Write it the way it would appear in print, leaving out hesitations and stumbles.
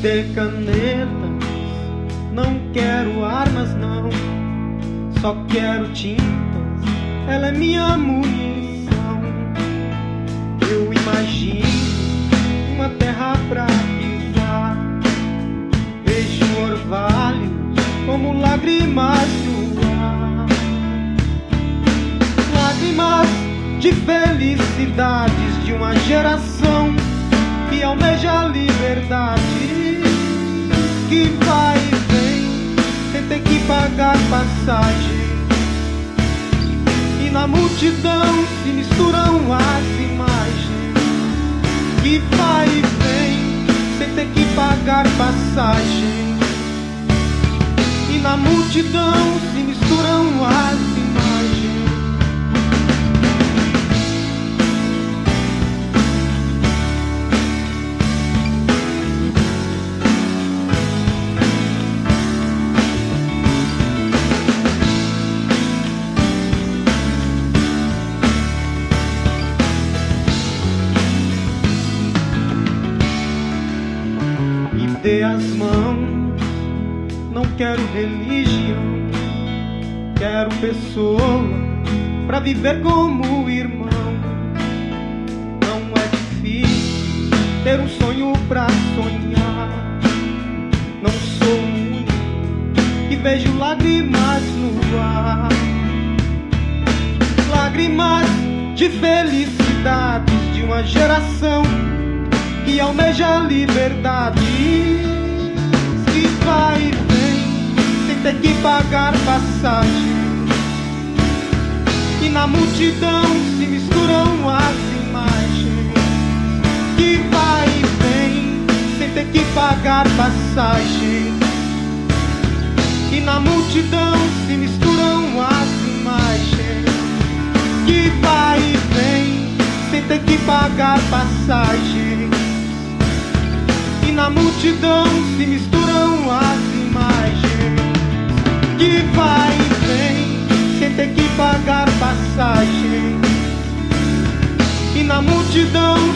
ter canetas, não quero armas não, só quero tintas, ela é minha munição. Eu imagino uma terra pra pisar, vejo orvalhos como lágrimas no ar, lágrimas de felicidades de uma geração que almeja a liberdade, que vai e vem sem ter que pagar passagem. E na multidão se misturam as imagens, que vai e vem sem ter que pagar passagem. E na multidão se misturam as imagens. Dê as mãos, não quero religião, quero pessoas pra viver como irmão. Não é difícil ter um sonho pra sonhar, não sou o único que vejo lágrimas no ar, lágrimas de felicidades de uma geração que almeja a liberdade, que vai e vem sem ter que pagar passagem. E na multidão se misturam as imagens, que vai e vem sem ter que pagar passagem. E na multidão se misturam as imagens, que vai e vem sem ter que pagar passagem. E na multidão se misturam as imagens, que vai e vem sem ter que pagar passagem. E na multidão